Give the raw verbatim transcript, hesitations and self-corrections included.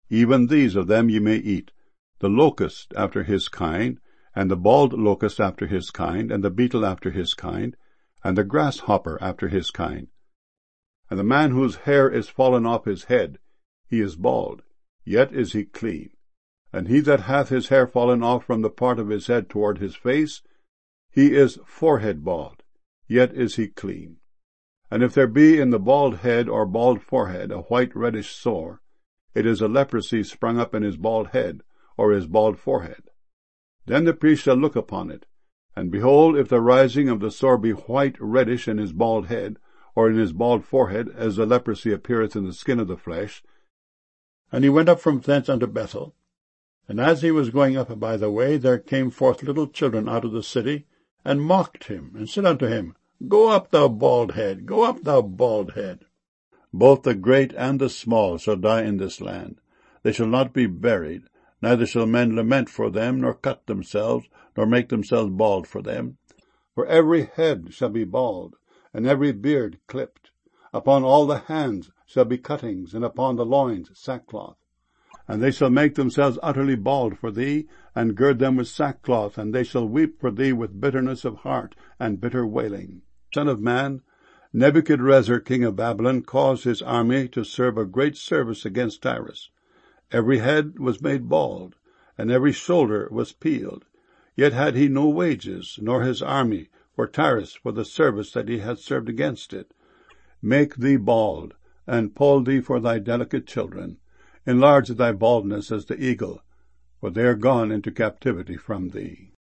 even these of them ye may eat, the locust after his kind, and the bald locust after his kind, and the beetle after his kind, and the grasshopper after his kind. And the man whose hair is fallen off his head, he is bald, yet is he clean. And he that hath his hair fallen off from the part of his head toward his face, he is forehead bald, yet is he clean. And if there be in the bald head or bald forehead a white reddish sore, it is a leprosy sprung up in his bald head or his bald forehead. Then the priest shall look upon it, and behold, if the rising of the sore be white reddish in his bald head, or in his bald forehead, as the leprosy appeareth in the skin of the flesh. And he went up from thence unto Bethel. And as he was going up by the way, there came forth little children out of the city, and mocked him, and said unto him, Go up, thou bald head, go up, thou bald head. Both the great and the small shall die in this land. They shall not be buried, neither shall men lament for them, nor cut themselves, nor make themselves bald for them. For every head shall be bald, and every beard clipped. Upon all the hands shall be cuttings, and upon the loins sackcloth. And they shall make themselves utterly bald for thee, and gird them with sackcloth, and they shall weep for thee with bitterness of heart and bitter wailing. Son of man, Nebuchadrezzar king of Babylon caused his army to serve a great service against Tyrus. Every head was made bald, and every shoulder was peeled. Yet had he no wages, nor his army, for Tyrus, for the service that he had served against it. Make thee bald, and poll thee for thy delicate children. Enlarge thy baldness as the eagle, for they are gone into captivity from thee.